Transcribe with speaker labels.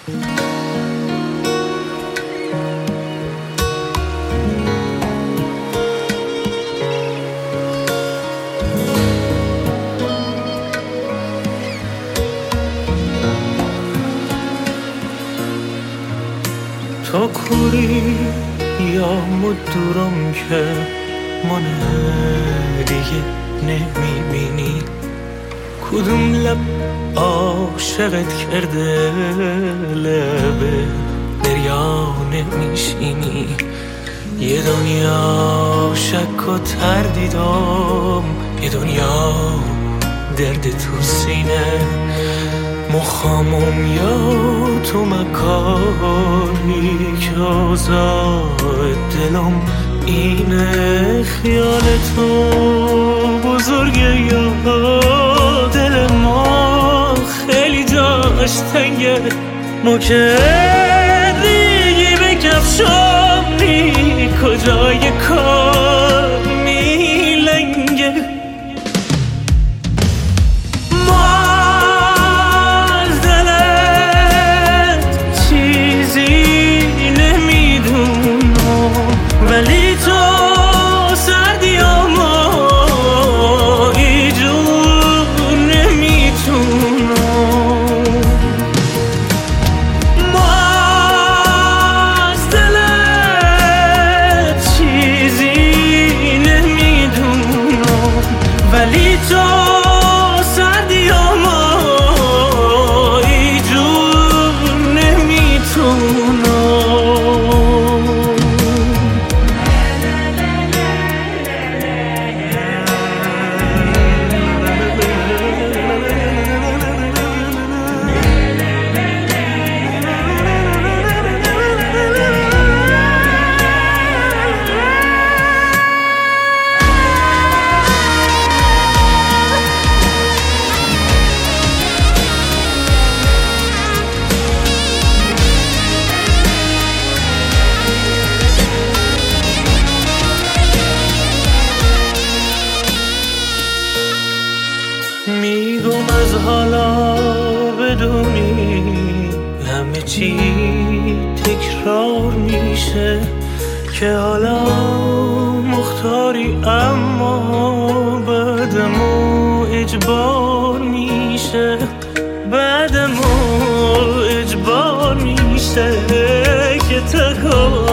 Speaker 1: تو کوری یا مدورم که من دیگه نمیبینی، کدوم لب عاشقت کرده لبه دریا نمیشینی. یه دنیا شک و تردیدم، یه دنیا درد تو سینه، مخامم یا تو مکاری که آزاد دلم اینه. خیال تو بزرگه یا دل ما خیلی جاش تنگه، ما که دیگه به کفشامی کجای کار میلنگه. ولی تو سردی و مایی جون نمیتونم، ما از دلت چیزی نمیدونم، ولی تو سردی و مایی جون نمیتونم. میگم از حالا بدونی همه چی تکرار میشه، که حالا مختاری اما بعدمو اجبار میشه، بعدمو اجبار میشه که تکار